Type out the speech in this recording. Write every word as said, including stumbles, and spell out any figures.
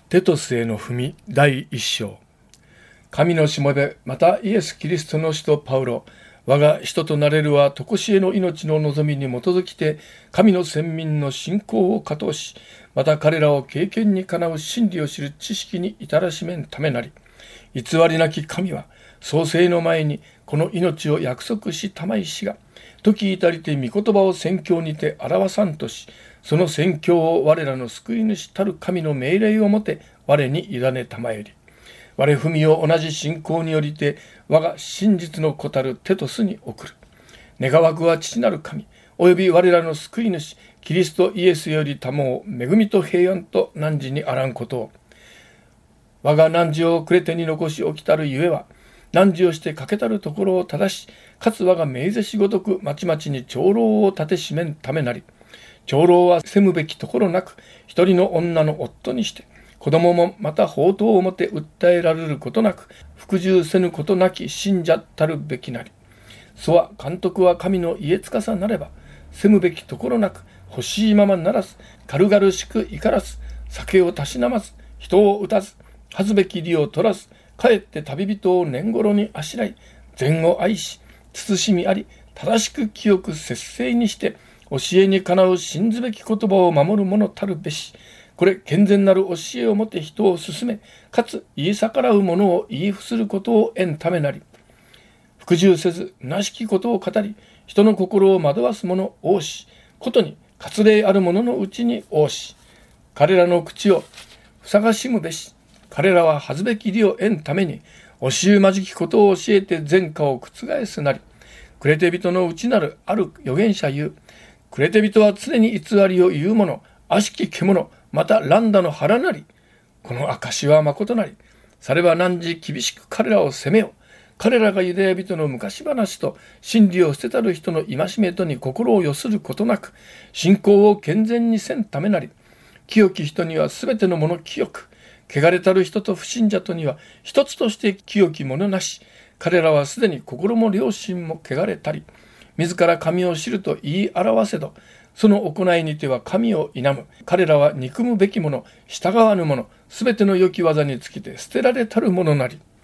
テトスへの文だいいっ章。神のしもべ、またイエス・キリストの使徒パウロ、我が人となれるは常しえの命の望みに基づきて、神の選民の信仰を加藤し、また彼らを経験にかなう真理を知る知識に至らしめんためなり、偽りなき神は、創世の前にこの命を約束したまいしが、時至りて御言葉を宣教にて表さんとし、その宣教を我らの救い主たる神の命令をもて我に委ねたまえり。我文を同じ信仰によりて我が真実の子たるテトスに送る。願わくは父なる神、および我らの救い主、キリストイエスよりたもう恵みと平安と汝にあらんことを。我が汝をクレテに残しおきたるゆえは、汝をしてかけたるところを正し、かつ我が命ぜしごとくまちまちに長老を立てしめんためなり。長老は責むべきところなく、一人の女の夫にして、子供もまた法刀をもて訴えられることなく、服従せぬことなき信者たるべきなり。そは監督は神の家つかさなれば、責むべきところなく、欲しいままならず、軽々しく怒らず、酒をたしなまず、人を打たず、恥ずべき利を取らず、かえって旅人を年頃にあしらい、善を愛し、慎みあり、正しく清く節制にして、教えにかなう信ずべき言葉を守る者たるべし。これ健全なる教えをもて人を進め、かつ言い逆らう者を言い伏することを得んためなり。服従せず虚しきことを語り、人の心を惑わす者多し、ことに割礼ある者のうちに多し。彼らの口を塞がしむべし。彼らは恥ずべき利を得んために、教えまじきことを教えて前科を覆すなり。クレテ人の内なるある預言者言う。クレテ人は常に偽りを言う者、悪しき獣、また乱打の腹なり。この証はまことなり。されば汝厳しく彼らを責めよ。彼らがユダヤ人の昔話と真理を捨てたる人の戒めとに心をよすることなく、信仰を健全にせんためなり。清き人にはすべてのもの清く、汚れたる人と不信者とには一つとして清きものなし。彼らはすでに心も良心も汚れたり、自ら神を知ると言い表せど、その行いにては神を否む。彼らは憎むべきもの、従わぬもの、すべての良き技につきて捨てられたるものなり。